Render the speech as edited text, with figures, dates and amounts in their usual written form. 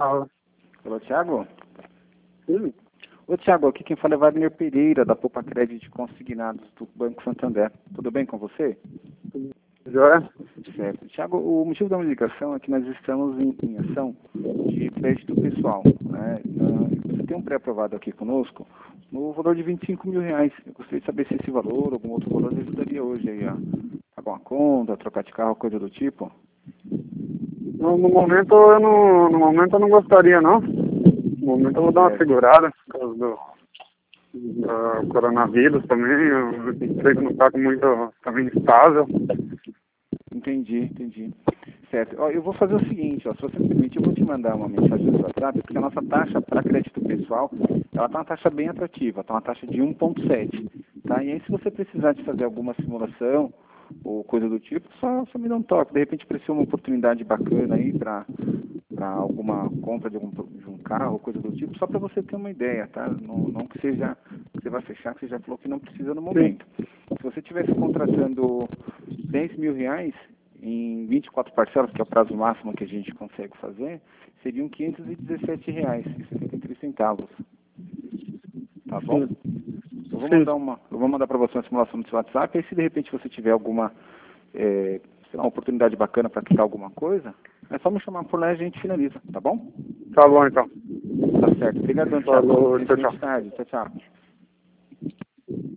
Fala. Alô, Thiago? Sim. Ô, Thiago, aqui quem fala é Wagner Pereira, da Poupa Crédito Consignados do Banco Santander. Tudo bem com você? Joia? Certo. Thiago, o motivo da minha ligação é que nós estamos em ação de crédito pessoal, né? Você tem um pré-aprovado aqui conosco no valor de R$ 25.000. Eu gostaria de saber se esse valor, algum outro valor, lhe ajudaria hoje aí a pagar uma conta, trocar de carro, coisa do tipo. No momento eu não gostaria não. No momento eu vou dar uma segurada por causa do coronavírus também. O emprego não está muito também estável. Entendi. Certo. Ó, eu vou fazer o seguinte, ó, se você me permite, eu vou te mandar uma mensagem no WhatsApp, porque a nossa taxa para crédito pessoal, ela está uma taxa bem atrativa, está uma taxa de 1,7, tá? E aí, se você precisar de fazer alguma simulação ou coisa do tipo, só me dá um toque. De repente, apareceu uma oportunidade bacana aí para alguma compra de um carro, coisa do tipo, só para você ter uma ideia, tá? Não que seja, que você vai fechar, que você já falou que não precisa no momento. Se você estivesse contratando R$ 10.000 em 24 parcelas, que é o prazo máximo que a gente consegue fazer, seriam R$ 517,73. Tá bom? Eu vou mandar para você uma simulação no seu WhatsApp, aí se de repente você tiver alguma sei lá, uma oportunidade bacana para quitar alguma coisa, é só me chamar por lá e a gente finaliza, tá bom? Tá bom então. Tá certo. Obrigadão, Thiago. Falou, tchau, tchau. Tchau, tchau.